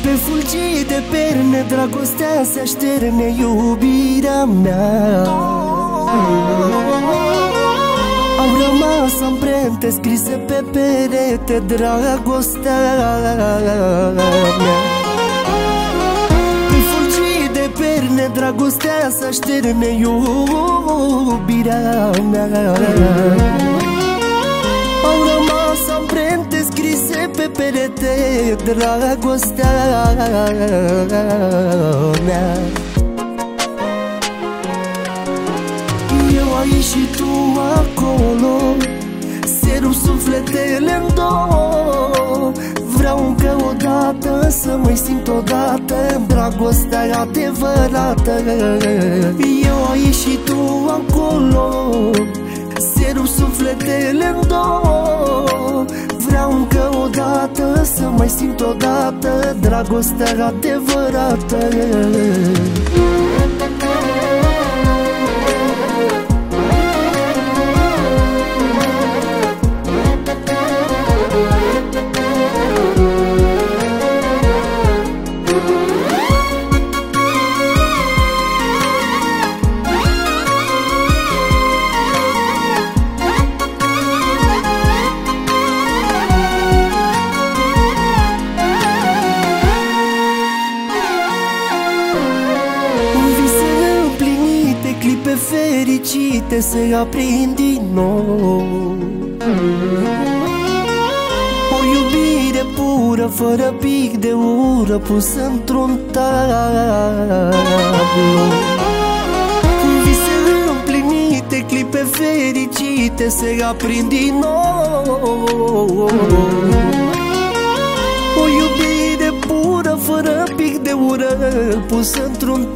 clipe fulgi de perne, dragostea se așterne, iubirea mea. Au rămas amprente scrise pe perete, dragostea mea. Pe fulgi de perne, dragostea se așterne, iubirea mea. Au rămas amprente scrise pe perete, dragostea mea. Eu aici și tu acolo, se rup sufletele-n două. Vreau încă o dată să mai simt odată dragostea adevărată. Eu aici și tu acolo, se rup sufletele-n două. Vreau încă o dată să mai simt odată dragostea adevărată. Clipe fericite se aprind din nou. O iubire pură, fără pic de ură, pusă într-un tablou. Vise împlinite, clipe fericite se aprind din nou. O iubire pură, fără pic de ură, pusă într-un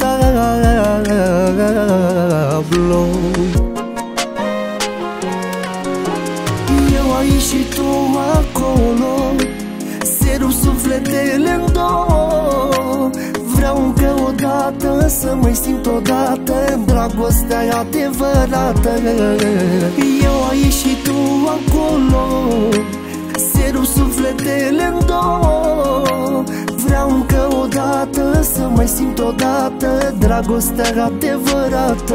tablou. Eu aici și tu acolo, se rup sufletele-n două. Vreau încă o dată să mai simt odată dragostea adevărată. Eu aici și tu acolo, se rup sufletele-n două. Vreau încă o dată să mai simt odată dragostea adevărată.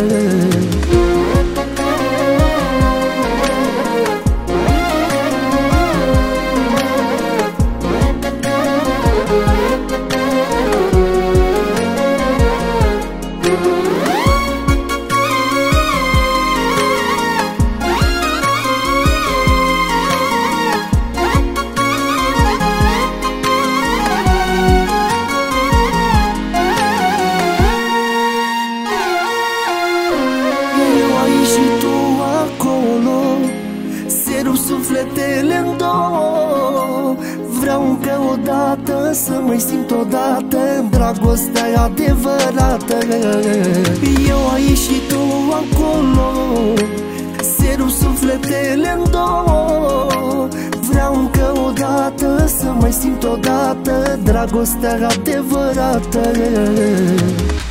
Și tu acolo, se rup sufletele-n două. Vreau încă o dată să mai simt odată dragostea adevărată. Eu aici și tu acolo, se rup sufletele-n două. Vreau încă o dată să mai simt odată dragostea adevărată.